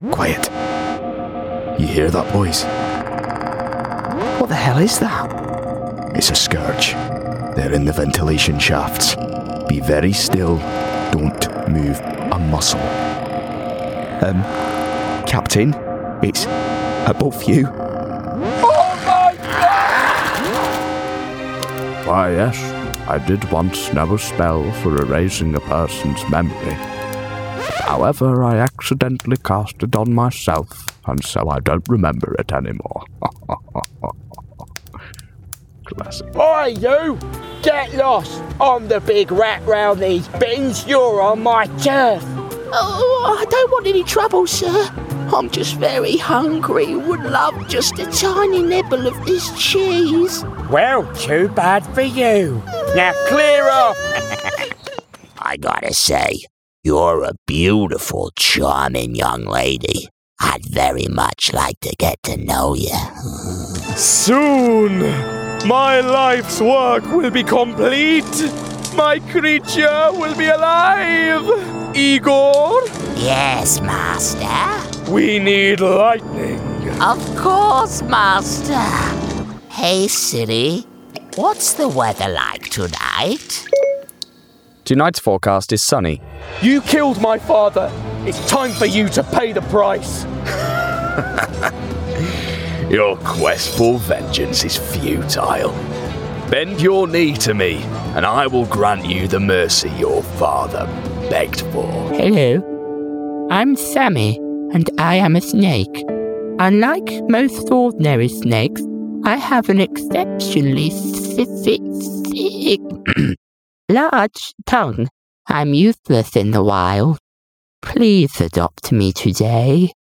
Quiet. You hear that, boys? What the hell is that? It's a scourge. They're in the ventilation shafts. Be very still. Don't move a muscle. Captain, it's above you. Why, yes, I did once know a spell for erasing a person's memory. However, I accidentally cast it on myself, and so I don't remember it anymore. Classic. Oi, you! Get lost! I'm the big rat round these bins. You're on my turf. Oh, I don't want any trouble, sir. I'm just very hungry. Would love just a tiny nibble of this cheese. Well, too bad for you. Now clear off. I gotta say, you're a beautiful, charming young lady. I'd very much like to get to know you. Soon, my life's work will be complete. My creature will be alive. Igor? Yes, Master? We need lightning. Of course, Master. Hey, City, what's the weather like tonight? Tonight's forecast is sunny. You killed my father. It's time for you to pay the price. Your quest for vengeance is futile. Bend your knee to me, and I will grant you the mercy your father begged for. Hello, I'm Sammy, and I am a snake. Unlike most ordinary snakes, I have an exceptionally large tongue. I'm useless in the wild. Please adopt me today.